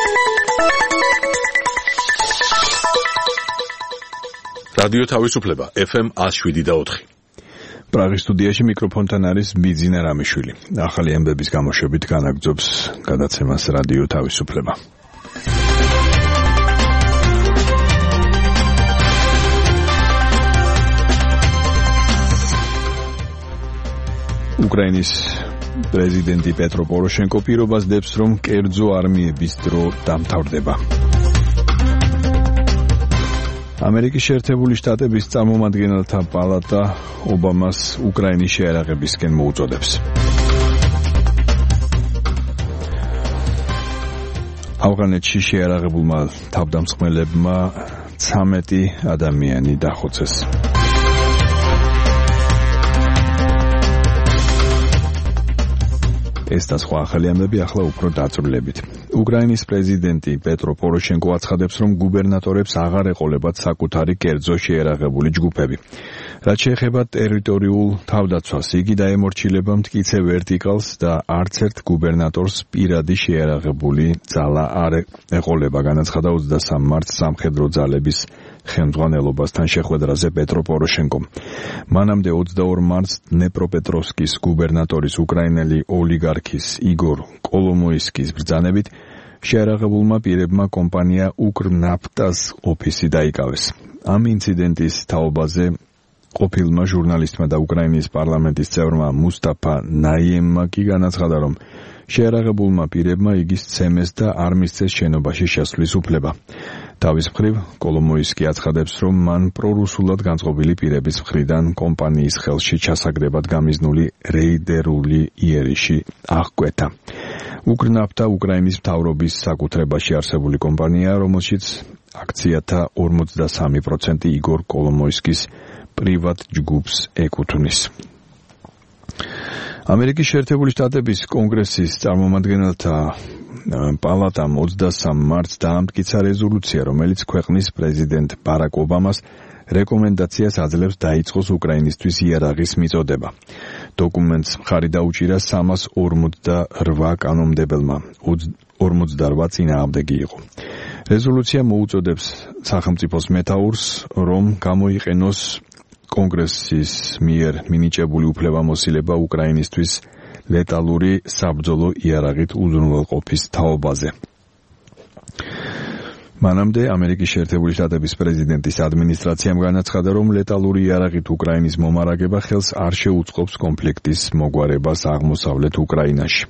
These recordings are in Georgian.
რადიო თავისუფლება FM 107.4. პრაღის სტუდიაში მიკროფონთან არის ბიძინა რამიშვილი. ახალი ამბების გამოშვებით განაგრძობს გადაცემას რადიო თავისუფლება. უკრაინის პრეზიდენტი პეტრო პოროშენკო პირობას დებს, რომ კერძო არმიების დრო დამთავრდება. ამერიკის შეერთებული შტატების წარმომადგენელთა პალატა ობამას უკრაინის შეერაღებისკენ მოუწოდებს. ავღანეთში შეერაღებულმა თავდამსხმელებმა 13 ადამიანი დახოცეს. ეს და სხვა ახალი ამბები ახლა უფრო დაწვრილებით. უკრაინის პრეზიდენტი პეტრო პოროშენკო აცხადებს, რომ გუბერნატორებს აღარ ეყოლებათ საკუთარი კერძო შეერაღებული ჯგუფები. რაც შეეხება ტერიტორიულ თავდაცვას, იგი დაემორჩილება მტკიცე ვერტიკალს და არც ერთ გუბერნატორს პირადი შეერაღებული ძალა არ ეყოლება, განაცხადა 23 მარტს სამხედრო ძალების ხელმძღვანელობასთან შეხვედრაზე პეტრო პოროშენკომ. მანამდე 22 მარტს დნეპროპეტროვსკის გუბერნატორის უკრაინელი ოლიგარქის იგორ კოლომოისკის ბრძანებით შეერაღებულმა პირებმა კომპანია უკრნაფტას ოფისი დაიკავეს. ამ ინციდენტის თაობაზე ყოფილმა ჟურნალისტმა და უკრაინის პარლამენტის წევრმა მუსტაფა ნაიემმა კი განაცხადა, რომ შეერაღებულმა პირებმა იგის ცემეს და არ მისცეს შენობაში შესვლის უფლება. თავის მხრივ კოლომოისკი აცხადებს, რომ მან პრორუსულად განწყობილი პირების მხრიდან კომპანიის ხელში ჩასაგრებად გამიზნული რეიდერული იერიში აღკვეთა. უკრნაფტა უკრაინის მთავრობის საკუთრებაში არსებული კომპანია, რომელშიც აქციათა 53% იგორ კოლომოისკის პრივატ ჯგუფს ეკუთვნის. ამერიკის შეერთებული შტატების კონგრესის წარმომადგენელთა პალატამ 23 მარტს დაამტკიცა რეზოლუცია, რომელიც ქვეყნის პრეზიდენტ ბარაკ ობამას რეკომენდაციას აძლევს დაიწყოს უკრაინისთვის იარაღის მიწოდება. დოკუმენტს მხარი დაუჭირა 348 კანონმდებელმა, 48 წინააღმდეგი იყო. რეზოლუცია მოუწოდებს სახელმწიფოს მეთაურს, რომ გამოიყენოს კონგრესის მიერ მინიჭებული უფლებამოსილება უკრაინისთვის ლეტალური საბრძოლო იარაღით უზრუნველყოფის თაობაზე. მანამდე ამერიკის შეერთებული შტატების პრეზიდენტის ადმინისტრაციამ განაცხადა, რომ ლეტალური იარაღით უკრაინის მომარაგება ხელს არ შეუწყობს კონფლიქტის მოგვარებას აღმოსავლეთ უკრაინაში.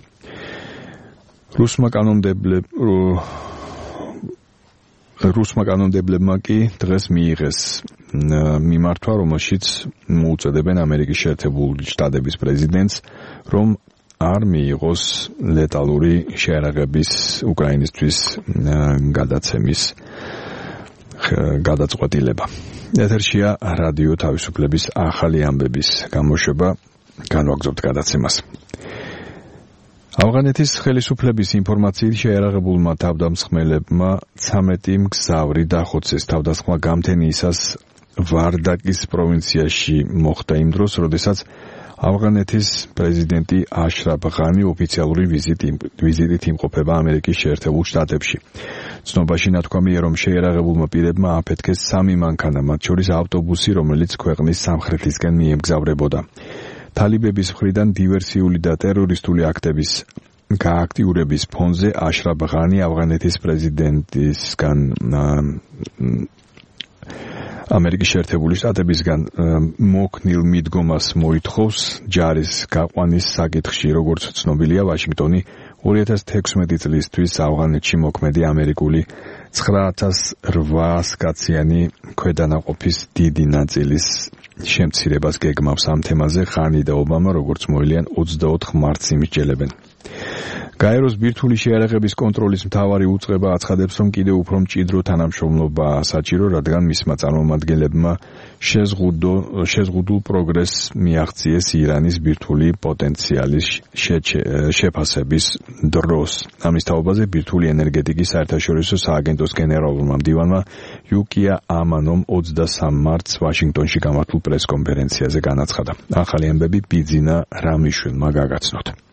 რუსმა კანონმდებლებმა კი დღეს მიიღეს მიმართვა, რომელშიც მოუწოდებენ ამერიკის შეერთებული შტატების პრეზიდენტს, რომ არ მიიღოს ლეტალური შეერაღების უკრაინისთვის გადაცემის გადაწყვეტილება. ეთერშია რადიო თავისუფლების ახალი ამბების გამოშვება, განვაგრძობთ გადაცემას. ავღანეთის ხელისუფლების ინფორმაციით შეერაღებულმა თავდამსხმელებმა 13 მგზავრი დახოცეს. თავდასხმა გამთენიისას ვარდაკის პროვინციაში მოხდა იმ დროს, როდესაც ავღანეთის პრეზიდენტი აშრაფ ღანი ოფიციალური ვიზიტით იმყოფება ამერიკის შეერთებულ შტატებში. ცნობაში ნათქვამია, რომ შეერაღებულმა პირებმა აფეთქეს 3 მანქანა, მათ შორის ავტობუსი, რომელიც ქვეყნის სამხრეთისკენ მიემგზავრებოდა. თალიბების მხრიდან დივერსიული და ტერორისტული აქტების გააქტიურების ფონზე აშრაფ ღანი ავღანეთის პრეზიდენტისგან ამერიკის შეერთებული შტატებისგან მოქნილ მიდგომას მოითხოვს ჯარის გაყვანის საკითხში. როგორც ცნობილია, ვაშინგტონი 2016 წლისთვის ავღანეთში მოქმედი ამერიკული 9800 კაციანი ქვედანაყოფის დიდი ნაწილის შემცირებას გეგმავს. ამ თემაზე ხანი და ობამა, როგორც მოილიან, 24 მარტს იმსჯელებენ. გაეროს ბირთვული შეერაღების კონტროლის მთავარი უწყება აცხადებს, რომ კიდევ უფრო მჭიდრო თანამშრომლობა საჭირო, რადგან მისმა წარმომადგენლებმა შეზღუდულ პროგრესს მიაღწიეს ირანის ბირთვული პოტენციალის შეფასების დროს. ამის თაობაზე ბირთვული ენერგეტიკის საერთაშორისო სააგენტოს გენერალურმა მდივანმა იუკია ამანომ 23 მარტს ვაშინგტონში გამართულ პრესკონფერენციაზე განაცხადა. ახალი ამბები ბიძინა რამიშვილმა გაგაცნოთ.